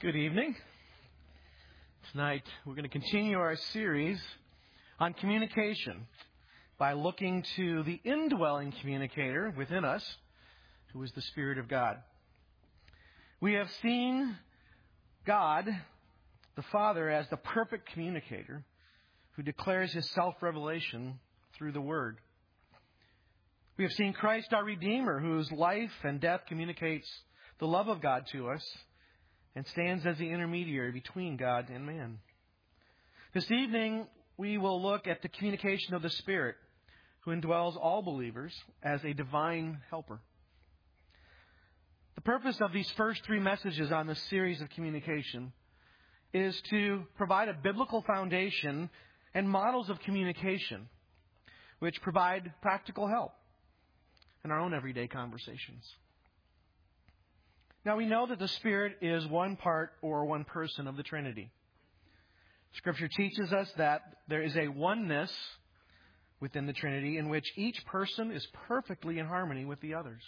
Good evening. Tonight we're going to continue our series on communication by looking to the indwelling communicator within us, who is the Spirit of God. We have seen God, the Father, as the perfect communicator who declares his self-revelation through the Word. We have seen Christ, our Redeemer, whose life and death communicates the love of God to us and stands as the intermediary between God and man. This evening, we will look at the communication of the Spirit, who indwells all believers as a divine helper. The purpose of these first three messages on this series of communication is to provide a biblical foundation and models of communication, which provide practical help in our own everyday conversations. Now, we know that the Spirit is one part or one person of the Trinity. Scripture teaches us that there is a oneness within the Trinity in which each person is perfectly in harmony with the others.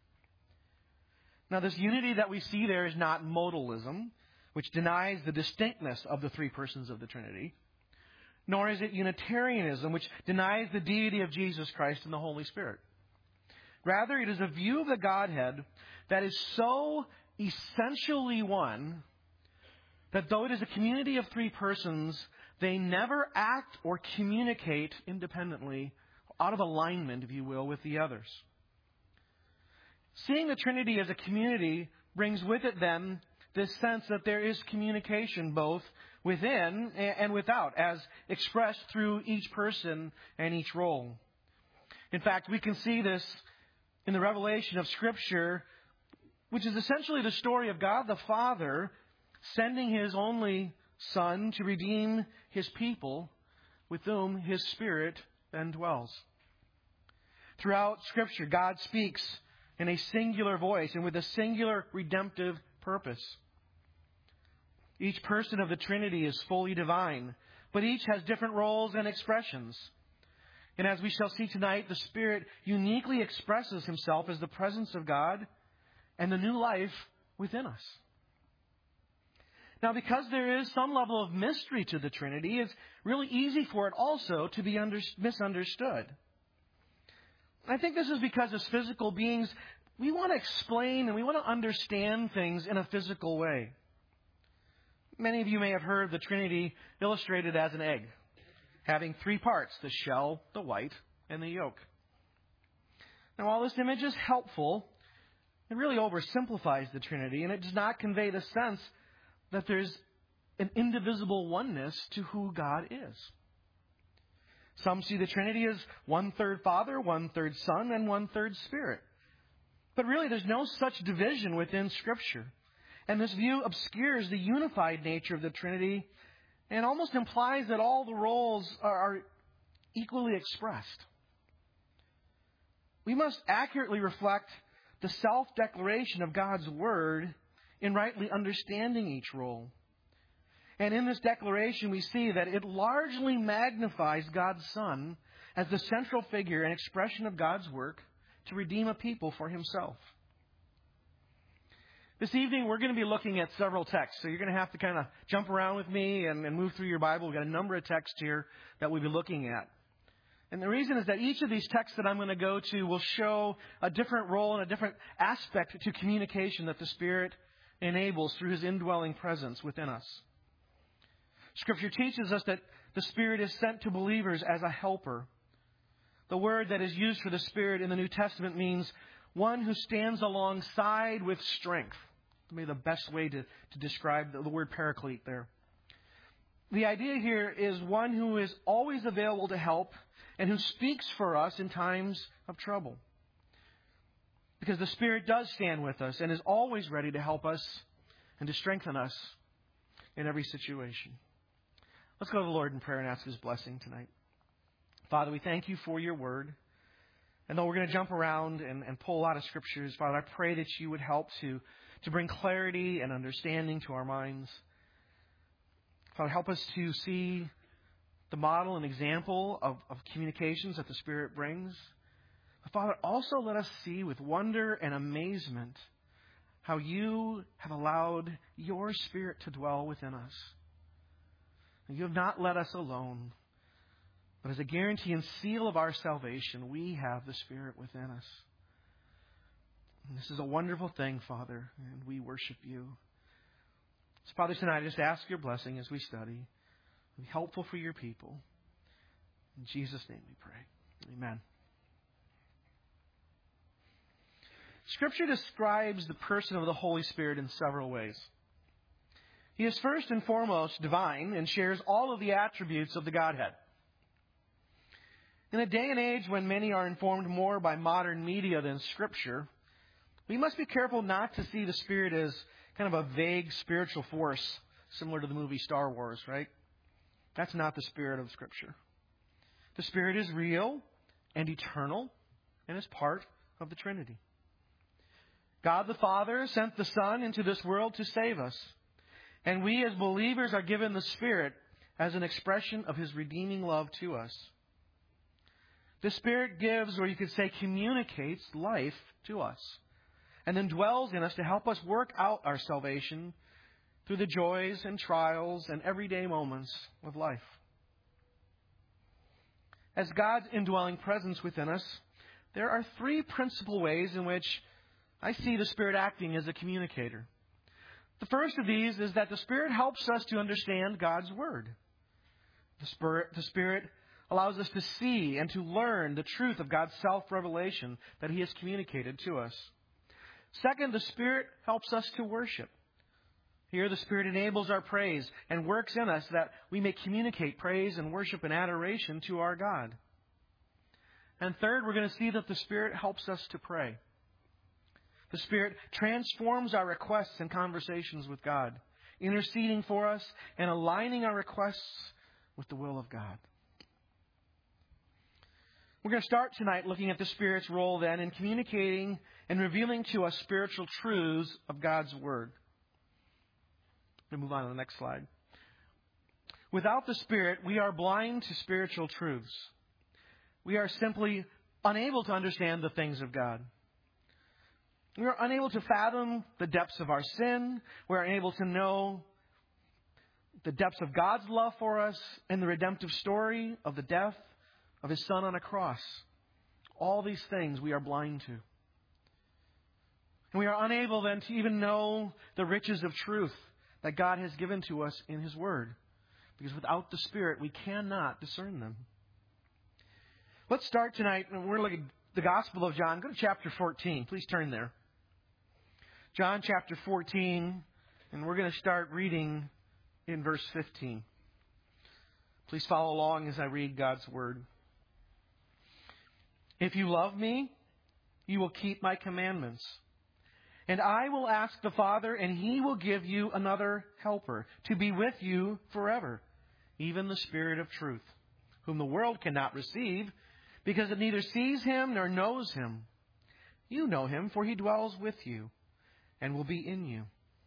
Now, this unity that we see there is not modalism, which denies the distinctness of the three persons of the Trinity, nor is it Unitarianism, which denies the deity of Jesus Christ and the Holy Spirit. Rather, it is a view of the Godhead that is so essentially one that though it is a community of three persons, they never act or communicate independently, out of alignment, if you will, with the others. Seeing the Trinity as a community brings with it then this sense that there is communication both within and without, as expressed through each person and each role. In fact, we can see this in the revelation of Scripture, which is essentially the story of God the Father sending His only Son to redeem His people with whom His Spirit then dwells. Throughout Scripture, God speaks in a singular voice and with a singular redemptive purpose. Each person of the Trinity is fully divine, but each has different roles and expressions. And as we shall see tonight, the Spirit uniquely expresses Himself as the presence of God and the new life within us. Now, because there is some level of mystery to the Trinity, it's really easy for it also to be misunderstood. I think this is because as physical beings, we want to explain and we want to understand things in a physical way. Many of you may have heard the Trinity illustrated as an egg, having three parts: the shell, the white, and the yolk. Now, while this image is helpful, it really oversimplifies the Trinity, and it does not convey the sense that there's an indivisible oneness to who God is. Some see the Trinity as 1/3 Father, 1/3 Son, and 1/3 Spirit. But really, there's no such division within Scripture. And this view obscures the unified nature of the Trinity and almost implies that all the roles are equally expressed. We must accurately reflect the self-declaration of God's Word in rightly understanding each role. And in this declaration, we see that it largely magnifies God's Son as the central figure and expression of God's work to redeem a people for Himself. This evening, we're going to be looking at several texts. So you're going to have to kind of jump around with me and move through your Bible. We've got a number of texts here that we'll be looking at. And the reason is that each of these texts that I'm going to go to will show a different role and a different aspect to communication that the Spirit enables through His indwelling presence within us. Scripture teaches us that the Spirit is sent to believers as a helper. The word that is used for the Spirit in the New Testament means one who stands alongside with strength. Maybe the best way to describe the word paraclete there. The idea here is one who is always available to help and who speaks for us in times of trouble. Because the Spirit does stand with us and is always ready to help us and to strengthen us in every situation. Let's go to the Lord in prayer and ask His blessing tonight. Father, we thank You for Your Word. And though we're going to jump around and pull a lot of scriptures, Father, I pray that You would help to bring clarity and understanding to our minds. Father, help us to see the model and example of communications that the Spirit brings. But Father, also let us see with wonder and amazement how you have allowed your Spirit to dwell within us. And you have not let us alone, but as a guarantee and seal of our salvation, we have the Spirit within us. And this is a wonderful thing, Father, and we worship you. So, Father, tonight I just ask your blessing as we study. Be helpful for your people. In Jesus' name we pray. Amen. Scripture describes the person of the Holy Spirit in several ways. He is first and foremost divine and shares all of the attributes of the Godhead. In a day and age when many are informed more by modern media than Scripture, we must be careful not to see the Spirit as kind of a vague spiritual force, similar to the movie Star Wars, right? That's not the Spirit of Scripture. The Spirit is real and eternal and is part of the Trinity. God the Father sent the Son into this world to save us. And we as believers are given the Spirit as an expression of His redeeming love to us. The Spirit gives, or you could say communicates, life to us. And then dwells in us to help us work out our salvation through the joys and trials and everyday moments of life. As God's indwelling presence within us, there are three principal ways in which I see the Spirit acting as a communicator. The first of these is that the Spirit helps us to understand God's Word. The Spirit allows us to see and to learn the truth of God's self-revelation that He has communicated to us. Second, the Spirit helps us to worship. Here, the Spirit enables our praise and works in us that we may communicate praise and worship and adoration to our God. And third, we're going to see that the Spirit helps us to pray. The Spirit transforms our requests and conversations with God, interceding for us and aligning our requests with the will of God. We're going to start tonight looking at the Spirit's role then in communicating and revealing to us spiritual truths of God's Word. We'll move on to the next slide. Without the Spirit, we are blind to spiritual truths. We are simply unable to understand the things of God. We are unable to fathom the depths of our sin. We are unable to know the depths of God's love for us and the redemptive story of the death of His Son on a cross. All these things we are blind to. And we are unable then to even know the riches of truth that God has given to us in His Word. Because without the Spirit, we cannot discern them. Let's start tonight, and we're looking at the Gospel of John. Go to chapter 14. Please turn there. John chapter 14, and we're going to start reading in verse 15. Please follow along as I read God's Word. If you love me, you will keep my commandments. And I will ask the Father, and He will give you another helper to be with you forever, even the Spirit of truth, whom the world cannot receive, because it neither sees Him nor knows Him. You know Him, for He dwells with you and will be in you.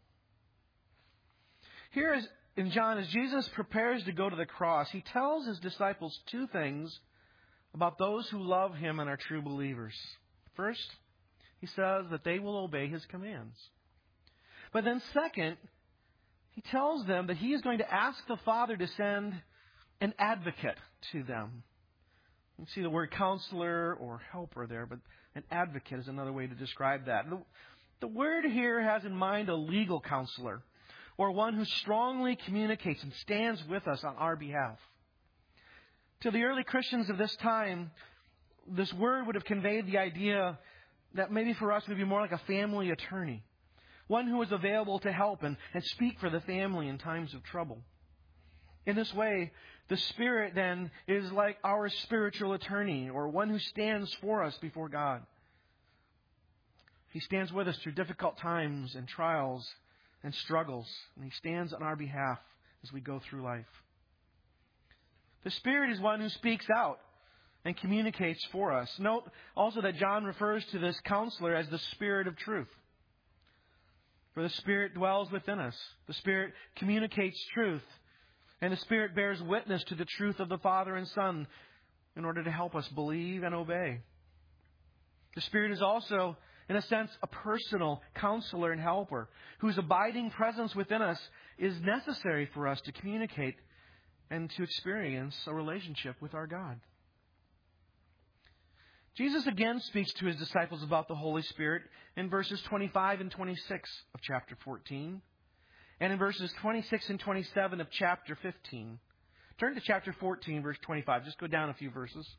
Here is in John, as Jesus prepares to go to the cross, He tells His disciples two things about those who love Him and are true believers. First, He says that they will obey His commands. But then second, He tells them that He is going to ask the Father to send an advocate to them. You see the word counselor or helper there, but an advocate is another way to describe that. The word here has in mind a legal counselor, or one who strongly communicates and stands with us on our behalf. To the early Christians of this time, this word would have conveyed the idea that maybe for us would be more like a family attorney, one who is available to help and speak for the family in times of trouble. In this way, the Spirit then is like our spiritual attorney, or one who stands for us before God. He stands with us through difficult times and trials and struggles, and He stands on our behalf as we go through life. The Spirit is one who speaks out and communicates for us. Note also that John refers to this counselor as the Spirit of truth. For the Spirit dwells within us. The Spirit communicates truth. And the Spirit bears witness to the truth of the Father and Son in order to help us believe and obey. The Spirit is also in a sense, a personal counselor and helper whose abiding presence within us is necessary for us to communicate and to experience a relationship with our God. Jesus again speaks to his disciples about the Holy Spirit in verses 25 and 26 of chapter 14, and in verses 26 and 27 of chapter 15. Turn to chapter 14, verse 25. Just go down a few verses.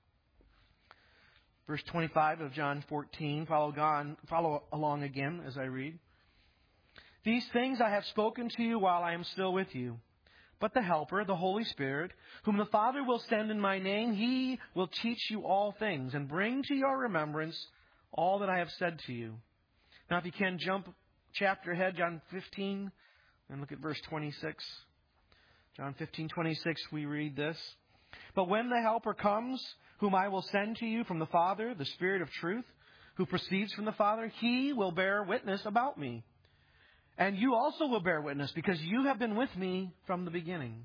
Verse 25 of John 14. Follow along again as I read. These things I have spoken to you while I am still with you. But the Helper, the Holy Spirit, whom the Father will send in my name, He will teach you all things and bring to your remembrance all that I have said to you. Now, if you can, jump chapter ahead, John 15, and look at verse 26. John 15:26, we read this. But when the Helper comes, whom I will send to you from the Father, the Spirit of truth, who proceeds from the Father, He will bear witness about me. And you also will bear witness, because you have been with me from the beginning.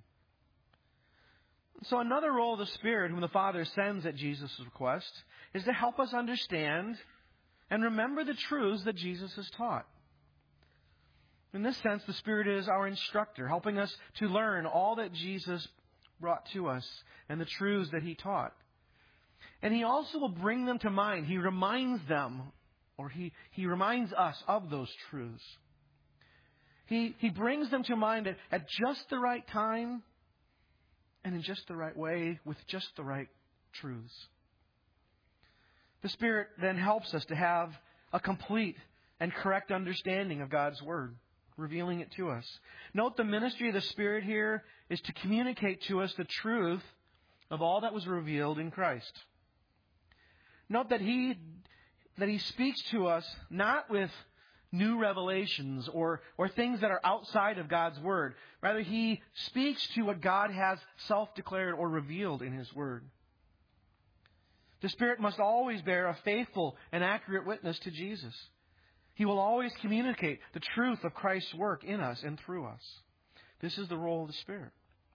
So another role of the Spirit, whom the Father sends at Jesus' request, is to help us understand and remember the truths that Jesus has taught. In this sense, the Spirit is our instructor, helping us to learn all that Jesus brought to us and the truths that He taught. And He also will bring them to mind. He reminds them, or He reminds us of those truths. He brings them to mind at just the right time and in just the right way with just the right truths. The Spirit then helps us to have a complete and correct understanding of God's Word, revealing it to us. Note the ministry of the Spirit here is to communicate to us the truth of all that was revealed in Christ. Note that He speaks to us not with new revelations or things that are outside of God's Word. Rather, He speaks to what God has self-declared or revealed in His Word. The Spirit must always bear a faithful and accurate witness to Jesus. He will always communicate the truth of Christ's work in us and through us. This is the role of the Spirit.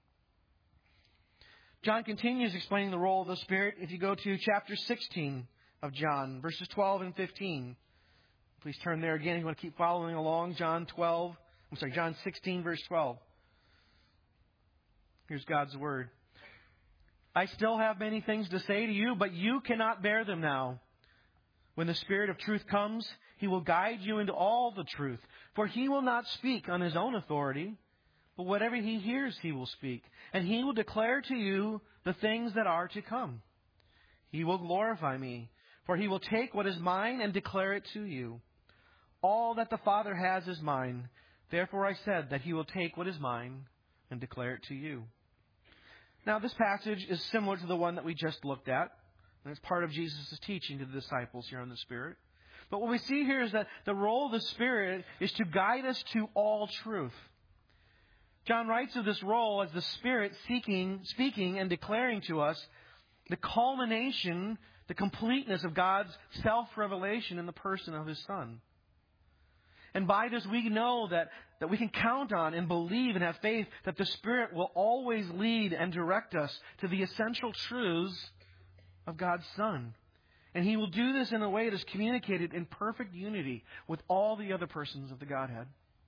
John continues explaining the role of the Spirit. If you go to chapter 16 of John, verses 12 and 15. Please turn there again if you want to keep following along. John 16, verse 12. Here's God's Word. I still have many things to say to you, but you cannot bear them now. When the Spirit of truth comes, He will guide you into all the truth. For He will not speak on His own authority, but whatever He hears, He will speak. And He will declare to you the things that are to come. He will glorify me, for He will take what is mine and declare it to you. All that the Father has is mine. Therefore I said that He will take what is mine and declare it to you. Now this passage is similar to the one that we just looked at. And it's part of Jesus' teaching to the disciples here on the Spirit. But what we see here is that the role of the Spirit is to guide us to all truth. John writes of this role as the Spirit speaking and declaring to us the culmination, the completeness of God's self-revelation in the person of His Son. And by this we know that we can count on and believe and have faith that the Spirit will always lead and direct us to the essential truths of God's Son. And He will do this in a way that is communicated in perfect unity with all the other persons of the Godhead.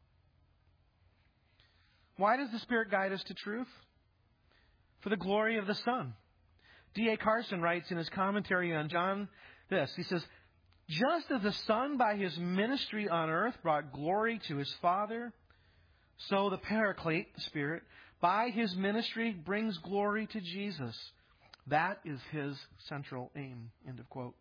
Why does the Spirit guide us to truth? For the glory of the Son. D.A. Carson writes in his commentary on John this. He says, just as the Son by His ministry on earth brought glory to His Father, so the Paraclete, the Spirit, by His ministry brings glory to Jesus. That is His central aim. End of quote.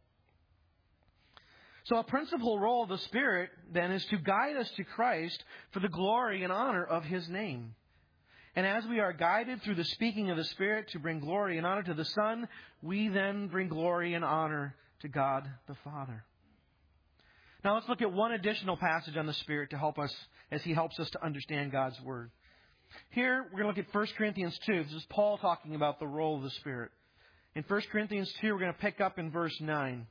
So a principal role of the Spirit, then, is to guide us to Christ for the glory and honor of His name. And as we are guided through the speaking of the Spirit to bring glory and honor to the Son, we then bring glory and honor to God the Father. Now let's look at one additional passage on the Spirit to help us as He helps us to understand God's Word. Here, we're going to look at 1 Corinthians 2. This is Paul talking about the role of the Spirit. In 1 Corinthians 2, we're going to pick up in verse 9.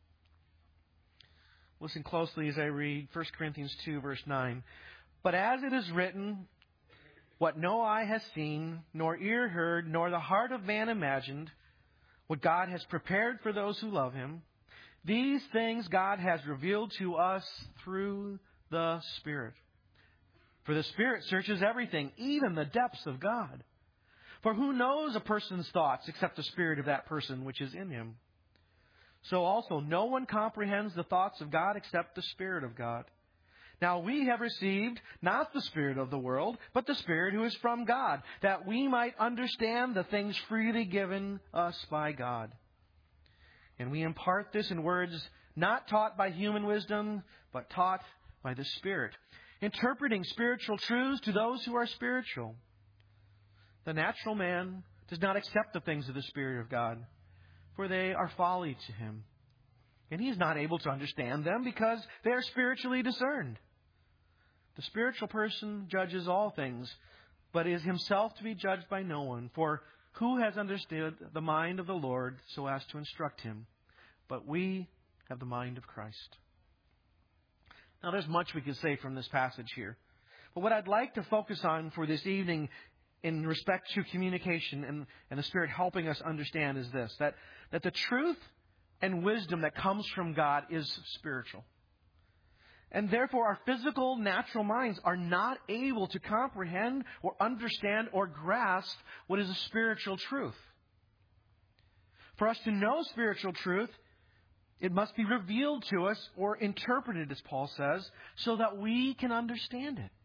Listen closely as I read 1 Corinthians 2, verse 9. But as it is written, what no eye has seen, nor ear heard, nor the heart of man imagined, what God has prepared for those who love Him, These things God has revealed to us through the Spirit. For the Spirit searches everything, even the depths of God. For who knows a person's thoughts except the spirit of that person which is in him? So also no one comprehends the thoughts of God except the Spirit of God. Now we have received not the spirit of the world, but the Spirit who is from God, that we might understand the things freely given us by God. And we impart this in words not taught by human wisdom, but taught by the Spirit, interpreting spiritual truths to those who are spiritual. The natural man does not accept the things of the Spirit of God, for they are folly to him. And he is not able to understand them because they are spiritually discerned. The spiritual person judges all things, but is himself to be judged by no one. For who has understood the mind of the Lord so as to instruct him? But we have the mind of Christ. Now, there's much we could say from this passage here. But what I'd like to focus on for this evening in respect to communication and the Spirit helping us understand is this, that the truth and wisdom that comes from God is spiritual. And therefore, our physical, natural minds are not able to comprehend or understand or grasp what is a spiritual truth. For us to know spiritual truth, it must be revealed to us or interpreted, as Paul says, so that we can understand it.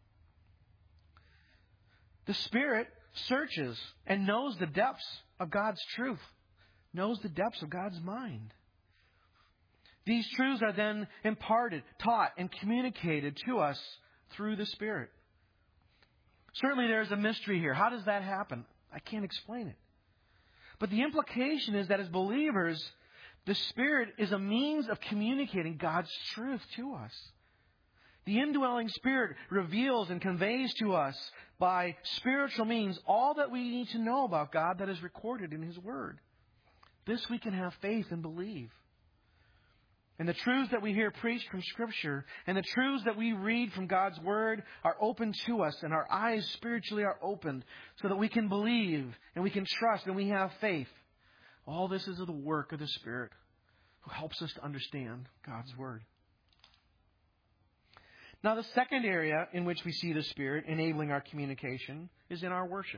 The Spirit searches and knows the depths of God's truth, knows the depths of God's mind. These truths are then imparted, taught, and communicated to us through the Spirit. Certainly there is a mystery here. How does that happen? I can't explain it. But the implication is that as believers, the Spirit is a means of communicating God's truth to us. The indwelling Spirit reveals and conveys to us by spiritual means all that we need to know about God that is recorded in His Word. This we can have faith and believe. And the truths that we hear preached from Scripture and the truths that we read from God's Word are open to us, and our eyes spiritually are opened so that we can believe and we can trust and we have faith. All this is the work of the Spirit who helps us to understand God's Word. Now, the second area in which we see the Spirit enabling our communication is in our worship.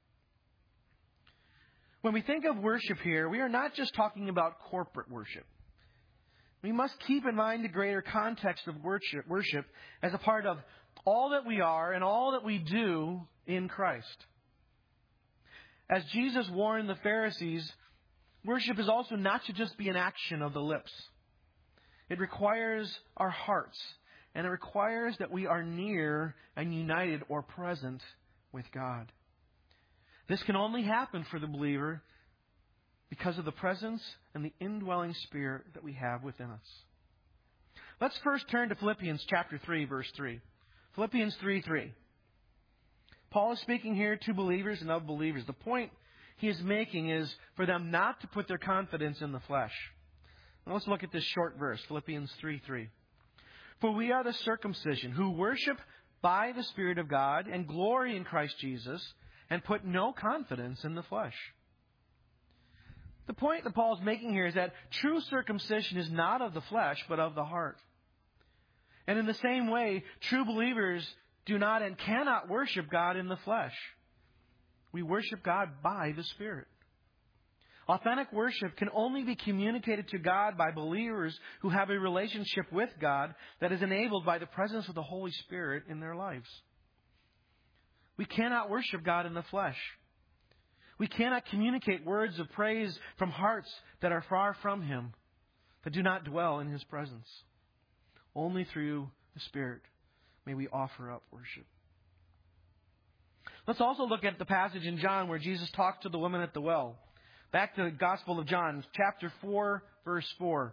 When we think of worship here, we are not just talking about corporate worship. We must keep in mind the greater context of worship as a part of all that we are and all that we do in Christ. As Jesus warned the Pharisees, worship is also not to just be an action of the lips. It requires our hearts, and it requires that we are near and united or present with God. This can only happen for the believer because of the presence and the indwelling Spirit that we have within us. Let's first turn to Philippians chapter 3, verse 3. Philippians 3:3. Paul is speaking here to believers and of believers. The point he is making is for them not to put their confidence in the flesh. Now let's look at this short verse, Philippians 3:3. For we are the circumcision who worship by the Spirit of God and glory in Christ Jesus and put no confidence in the flesh. The point that Paul is making here is that true circumcision is not of the flesh, but of the heart. And in the same way, true believers do not and cannot worship God in the flesh. We worship God by the Spirit. Authentic worship can only be communicated to God by believers who have a relationship with God that is enabled by the presence of the Holy Spirit in their lives. We cannot worship God in the flesh. We cannot communicate words of praise from hearts that are far from Him, that do not dwell in His presence. Only through the Spirit may we offer up worship. Let's also look at the passage in John where Jesus talked to the woman at the well. Back to the Gospel of John, chapter 4, verse 4.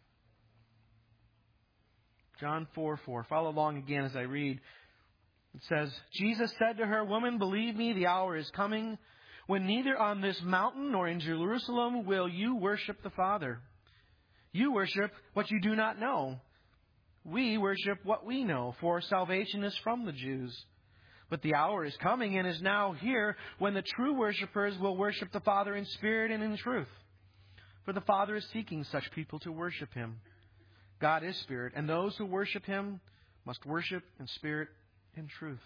John 4:4. Follow along again as I read. It says, Jesus said to her, Woman, believe me, the hour is coming when neither on this mountain nor in Jerusalem will you worship the Father. You worship what you do not know. We worship what we know, for salvation is from the Jews. But the hour is coming and is now here when the true worshipers will worship the Father in spirit and in truth. For the Father is seeking such people to worship Him. God is Spirit, and those who worship Him must worship in spirit and truth.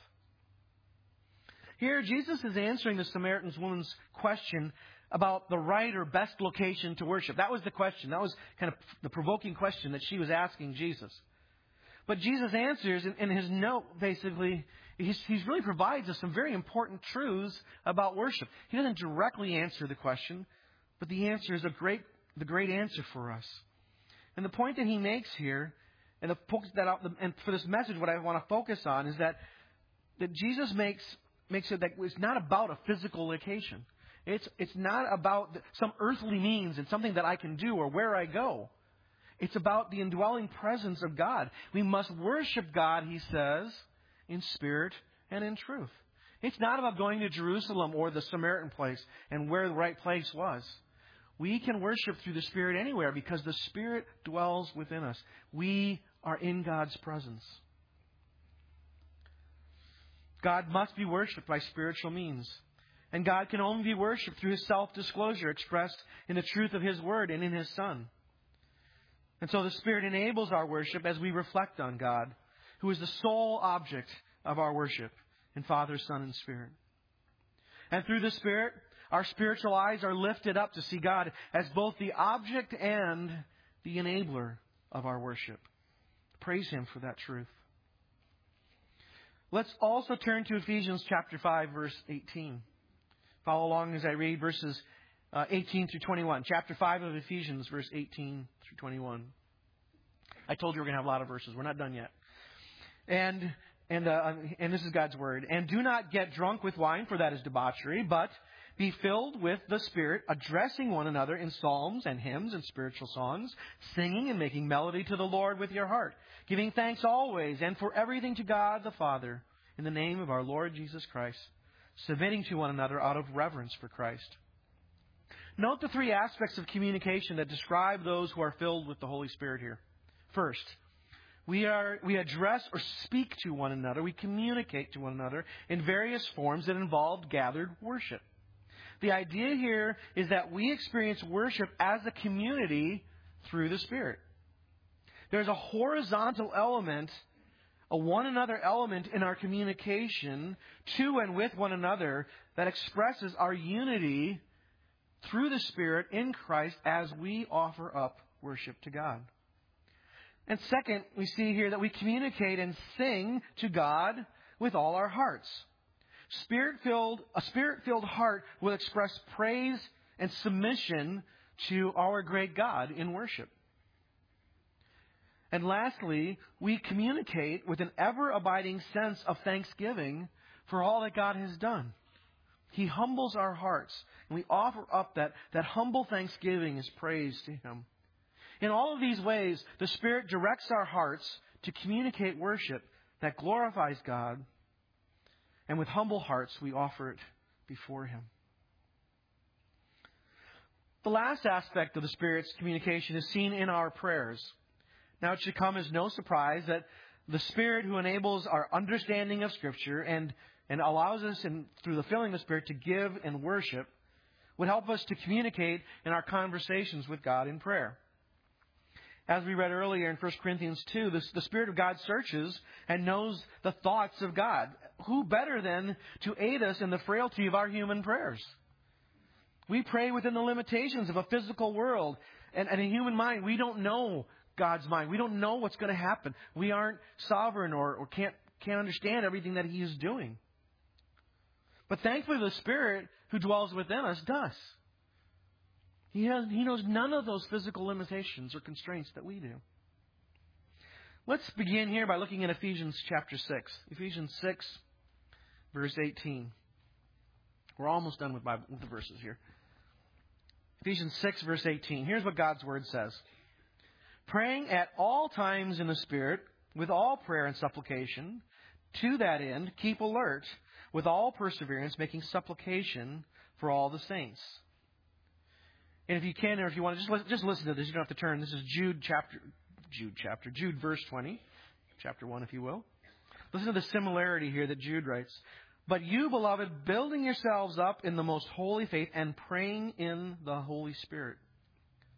Here, Jesus is answering the Samaritan woman's question about the right or best location to worship. That was the question. That was kind of the provoking question that she was asking Jesus. But Jesus answers in his note, basically, he really provides us some very important truths about worship. He doesn't directly answer the question, but the answer is the great answer for us. And the point that he makes here, and for this message, what I want to focus on is that Jesus makes it that it's not about a physical location. It's not about some earthly means and something that I can do or where I go. It's about the indwelling presence of God. We must worship God, he says, in spirit and in truth. It's not about going to Jerusalem or the Samaritan place and where the right place was. We can worship through the Spirit anywhere because the Spirit dwells within us. We are in God's presence. God must be worshipped by spiritual means. And God can only be worshipped through His self-disclosure expressed in the truth of His Word and in His Son. And so the Spirit enables our worship as we reflect on God, who is the sole object of our worship in Father, Son, and Spirit. And through the Spirit, our spiritual eyes are lifted up to see God as both the object and the enabler of our worship. Praise Him for that truth. Let's also turn to Ephesians chapter 5, verse 18. Follow along as I read verses 18 through 21. Chapter 5 of Ephesians, verse 18 through 21. I told you we're going to have a lot of verses. We're not done yet. And this is God's word. And do not get drunk with wine, for that is debauchery, but be filled with the Spirit, addressing one another in psalms and hymns and spiritual songs, singing and making melody to the Lord with your heart, giving thanks always and for everything to God the Father, in the name of our Lord Jesus Christ, submitting to one another out of reverence for Christ. Note the three aspects of communication that describe those who are filled with the Holy Spirit here. First, we address or speak to one another. We communicate to one another in various forms that involve gathered worship. The idea here is that we experience worship as a community through the Spirit. There's a horizontal element, a one another element in our communication to and with one another that expresses our unity through the Spirit in Christ as we offer up worship to God. And second, we see here that we communicate and sing to God with all our hearts. A Spirit-filled heart will express praise and submission to our great God in worship. And lastly, we communicate with an ever-abiding sense of thanksgiving for all that God has done. He humbles our hearts, and we offer up that humble thanksgiving as praise to Him. In all of these ways, the Spirit directs our hearts to communicate worship that glorifies God. And with humble hearts, we offer it before Him. The last aspect of the Spirit's communication is seen in our prayers. Now, it should come as no surprise that the Spirit who enables our understanding of Scripture and allows us, through the filling of the Spirit, to give and worship, would help us to communicate in our conversations with God in prayer. As we read earlier in 1 Corinthians 2, the Spirit of God searches and knows the thoughts of God. Who better than to aid us in the frailty of our human prayers? We pray within the limitations of a physical world and a human mind. We don't know God's mind. We don't know what's going to happen. We aren't sovereign or can't understand everything that He is doing. But thankfully, the Spirit who dwells within us does. He knows none of those physical limitations or constraints that we do. Let's begin here by looking at Ephesians chapter 6. Ephesians 6, verse 18. We're almost done with the verses here. Ephesians 6, verse 18. Here's what God's Word says. Praying at all times in the Spirit, with all prayer and supplication, to that end, keep alert, with all perseverance, making supplication for all the saints. And if you can, or if you want to just listen to this, you don't have to turn. This is Jude verse 20, chapter 1, if you will. Listen to the similarity here that Jude writes. But you, beloved, building yourselves up in the most holy faith and praying in the Holy Spirit.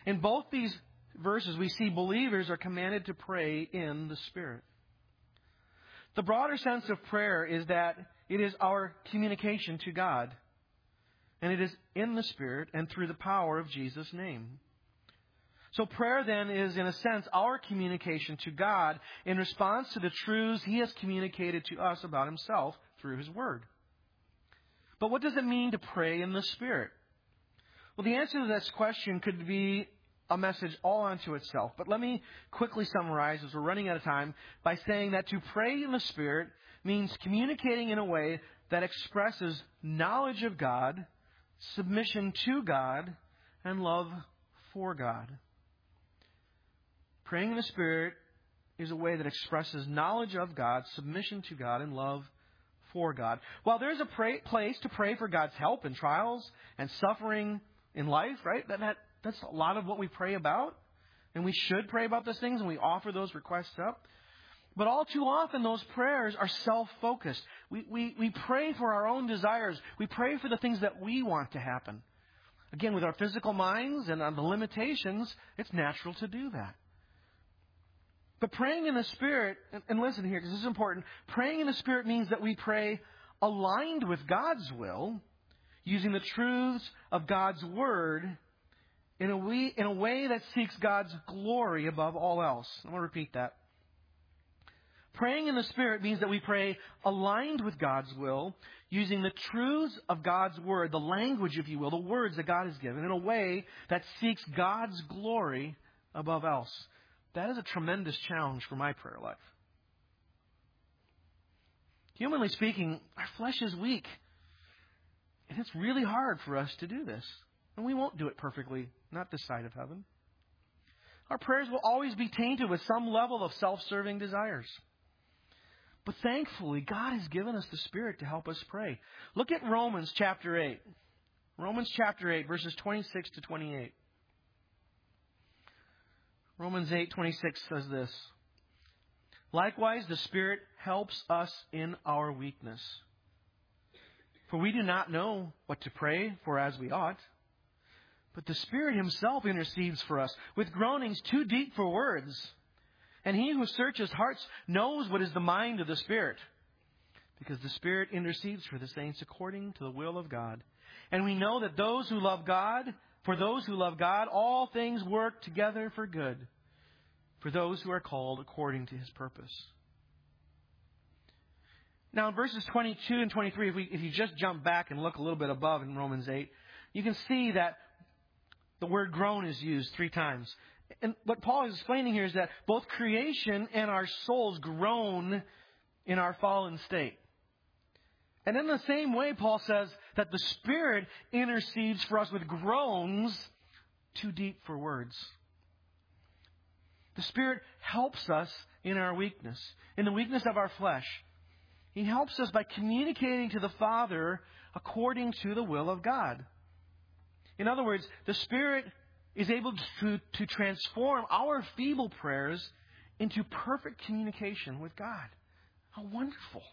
In both these verses, we see believers are commanded to pray in the Spirit. The broader sense of prayer is that it is our communication to God. And it is in the Spirit and through the power of Jesus' name. So prayer then is, in a sense, our communication to God in response to the truths He has communicated to us about Himself through His Word. But what does it mean to pray in the Spirit? Well, the answer to this question could be a message all unto itself. But let me quickly summarize, as we're running out of time, by saying that to pray in the Spirit means communicating in a way that expresses knowledge of God, submission to God, and love for God. Praying in the Spirit is a way that expresses knowledge of God, submission to God, and love for God. While there's a place to pray for God's help in trials and suffering in life, right? That's a lot of what we pray about. And we should pray about those things, and we offer those requests up. But all too often, those prayers are self-focused. We pray for our own desires. We pray for the things that we want to happen. Again, with our physical minds and on the limitations, it's natural to do that. But praying in the Spirit, and listen here, because this is important, praying in the Spirit means that we pray aligned with God's will, using the truths of God's Word in a way that seeks God's glory above all else. I'm going to repeat that. Praying in the Spirit means that we pray aligned with God's will, using the truths of God's Word, the language, if you will, the words that God has given, in a way that seeks God's glory above else. That is a tremendous challenge for my prayer life. Humanly speaking, our flesh is weak. And it's really hard for us to do this. And we won't do it perfectly, not this side of heaven. Our prayers will always be tainted with some level of self-serving desires. But thankfully, God has given us the Spirit to help us pray. Look at Romans chapter 8. Romans chapter 8, verses 26 to 28. Romans 8:26 says this. Likewise, the Spirit helps us in our weakness. For we do not know what to pray for as we ought. But the Spirit Himself intercedes for us with groanings too deep for words. And He who searches hearts knows what is the mind of the Spirit, because the Spirit intercedes for the saints according to the will of God. And we know that for those who love God, all things work together for good, for those who are called according to His purpose. Now, in verses 22 and 23, if you just jump back and look a little bit above in Romans 8, you can see that the word groan is used 3 times. And what Paul is explaining here is that both creation and our souls groan in our fallen state. And in the same way, Paul says that the Spirit intercedes for us with groans too deep for words. The Spirit helps us in our weakness, in the weakness of our flesh. He helps us by communicating to the Father according to the will of God. In other words, the Spirit is able to transform our feeble prayers into perfect communication with God. How wonderful.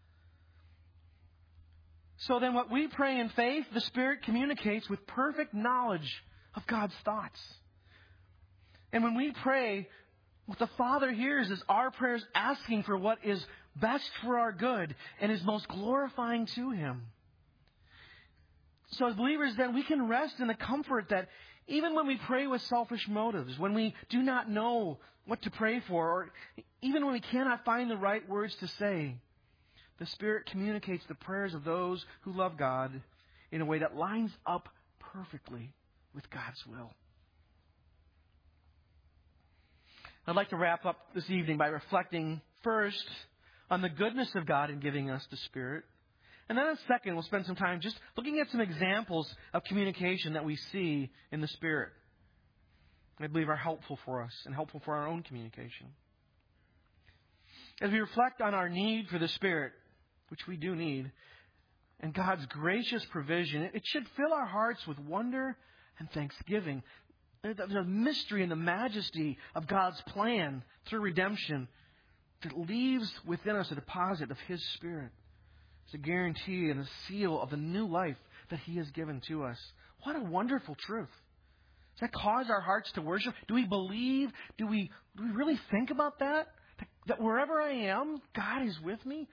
So then what we pray in faith, the Spirit communicates with perfect knowledge of God's thoughts. And when we pray, what the Father hears is our prayers asking for what is best for our good and is most glorifying to Him. So as believers, then, we can rest in the comfort that even when we pray with selfish motives, when we do not know what to pray for, or even when we cannot find the right words to say, the Spirit communicates the prayers of those who love God in a way that lines up perfectly with God's will. I'd like to wrap up this evening by reflecting first on the goodness of God in giving us the Spirit. And then second, we'll spend some time just looking at some examples of communication that we see in the Spirit. I believe are helpful for us and helpful for our own communication. As we reflect on our need for the Spirit, which we do need, and God's gracious provision, it should fill our hearts with wonder and thanksgiving. The mystery and the majesty of God's plan through redemption that leaves within us a deposit of His Spirit. It's a guarantee and a seal of the new life that He has given to us. What a wonderful truth. Does that cause our hearts to worship? Do we believe? Do we really think about that? That wherever I am, God is with me?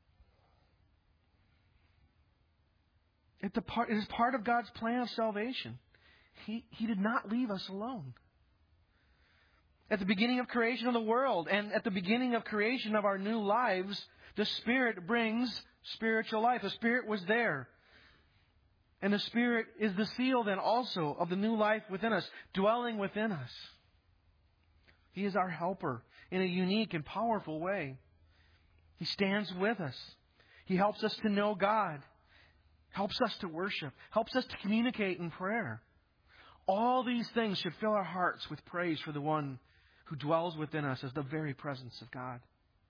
It is part of God's plan of salvation. He did not leave us alone. At the beginning of creation of the world and at the beginning of creation of our new lives, the Spirit brings spiritual life. The Spirit was there. And the Spirit is the seal then also of the new life within us, dwelling within us. He is our helper in a unique and powerful way. He stands with us. He helps us to know God, helps us to worship, helps us to communicate in prayer. All these things should fill our hearts with praise for the one who dwells within us as the very presence of God.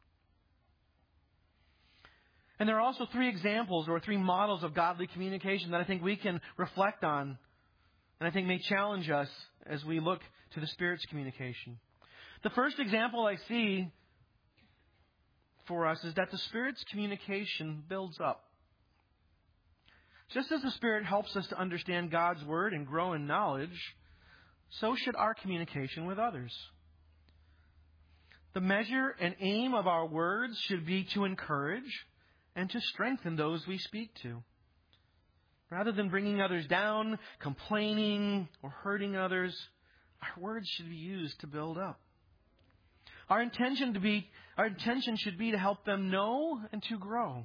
And there are also 3 examples or 3 models of godly communication that I think we can reflect on and I think may challenge us as we look to the Spirit's communication. The first example I see for us is that the Spirit's communication builds up. Just as the Spirit helps us to understand God's Word and grow in knowledge, so should our communication with others. The measure and aim of our words should be to encourage and to strengthen those we speak to. Rather than bringing others down, complaining, or hurting others, our words should be used to build up. Our intention should be to help them know and to grow.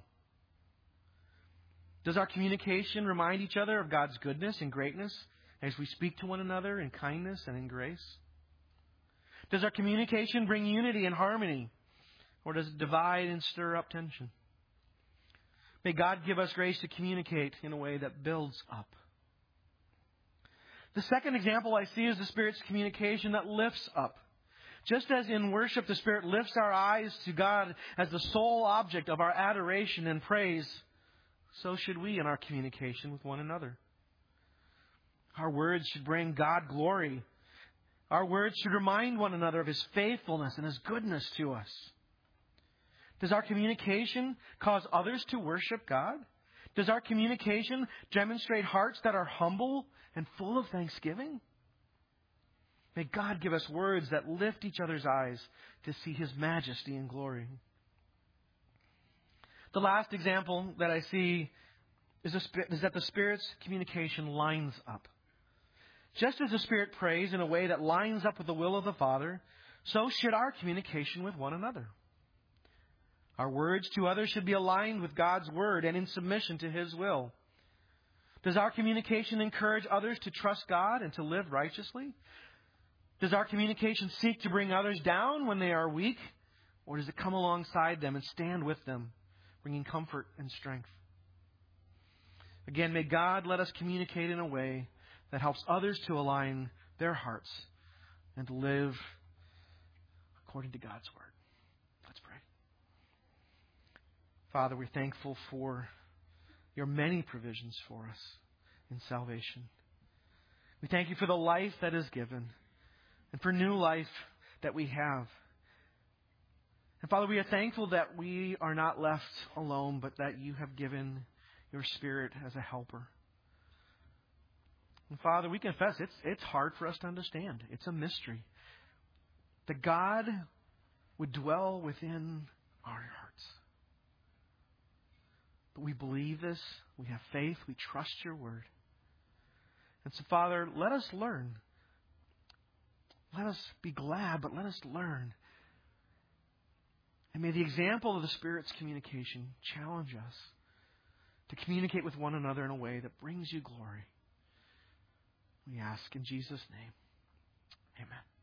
Does our communication remind each other of God's goodness and greatness as we speak to one another in kindness and in grace? Does our communication bring unity and harmony, or does it divide and stir up tension? May God give us grace to communicate in a way that builds up. The second example I see is the Spirit's communication that lifts up. Just as in worship the Spirit lifts our eyes to God as the sole object of our adoration and praise, so should we in our communication with one another. Our words should bring God glory. Our words should remind one another of His faithfulness and His goodness to us. Does our communication cause others to worship God? Does our communication demonstrate hearts that are humble and full of thanksgiving? May God give us words that lift each other's eyes to see His majesty and glory. The last example that I see is that the Spirit's communication lines up. Just as the Spirit prays in a way that lines up with the will of the Father, so should our communication with one another. Our words to others should be aligned with God's Word and in submission to His will. Does our communication encourage others to trust God and to live righteously? Does our communication seek to bring others down when they are weak? Or does it come alongside them and stand with them, bringing comfort and strength? Again, may God let us communicate in a way that helps others to align their hearts and to live according to God's Word. Let's pray. Father, we're thankful for Your many provisions for us in salvation. We thank You for the life that is given and for new life that we have. And Father, we are thankful that we are not left alone, but that You have given Your Spirit as a helper. And Father, we confess it's hard for us to understand. It's a mystery that God would dwell within our hearts. But we believe this. We have faith. We trust Your Word. And so, Father, let us learn. Let us be glad, but let us learn. And may the example of the Spirit's communication challenge us to communicate with one another in a way that brings You glory. We ask in Jesus' name. Amen.